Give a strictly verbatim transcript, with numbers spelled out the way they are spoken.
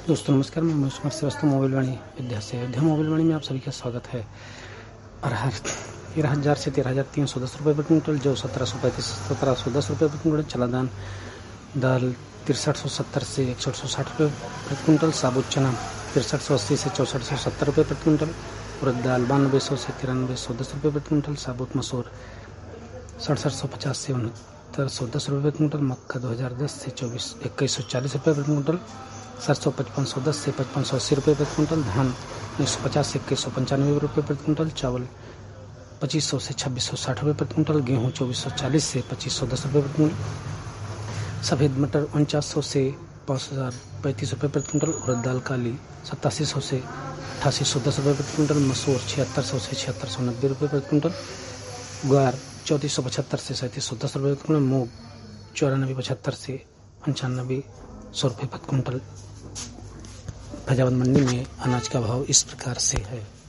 दोस्तों नमस्कार, मैं महेश कुमार श्रीवास्तव मोबाइल वाणी अयोध्या से। अयोध्या मोबाइल वाणी में आप सभी का स्वागत है। अरहर तेरह हज़ार से तेरह हज़ार तीन सौ दस रुपये प्रति क्विंटल, जौ सत्रह सौ पैंतीस सत्रह सौ दस रुपये प्रति क्विंटल, चना दाल दाल तिरसठ सौ सत्तर से इकसठ सौ साठ रुपये प्रति क्विंटल, साबुत चना तिरसठ सौ अस्सी से चौंसठ सौ सत्तर रुपये प्रति क्विंटल, उड़द दाल बानवे सौ से तिरानवे सौ दस रुपये प्रति क्विंटल, साबुत मसूर सड़सठ सौ पचास से उनहत्तर सौ दस रुपये प्रति क्विंटल, मक्का दो हज़ार दस से चौबीस इक्कीस सौ चालीस रुपये प्रति क्विंटल, सरसों पचपन सौ दस से पचपन सौ अस्सी रुपये प्रति क्विंटल, धान उन्नीस सौ पचास से इक्कीस सौ पंचानवे रुपये प्रति क्विंटल, चावल पच्चीस सौ से छब्बीस सौ साठ रुपये प्रति क्विंटल, गेहूँ चौबीस सौ चालीस से पच्चीस सौ दस रुपये प्रति क्विंटल, सफ़ेद मटर उनचास सौ से पाँच हज़ार पैंतीस रुपये प्रति क्विंटल, उड़द दाल काली सत्तासी सौ से अठासी सौ दस रुपये प्रति क्विंटल, मसूर छिहत्तर सौ से छिहत्तर सौ नब्बे रुपये प्रति क्विंटल, ग्वार चौंतीस सौ पचहत्तर से सैंतीस सौ दस रुपये प्रति क्विंटल, मूँग चौरानबे पचहत्तर से पंचानबे सौ रुपये प्रति क्विंटल। फैजाबाद मंडी में अनाज का भाव इस प्रकार से है।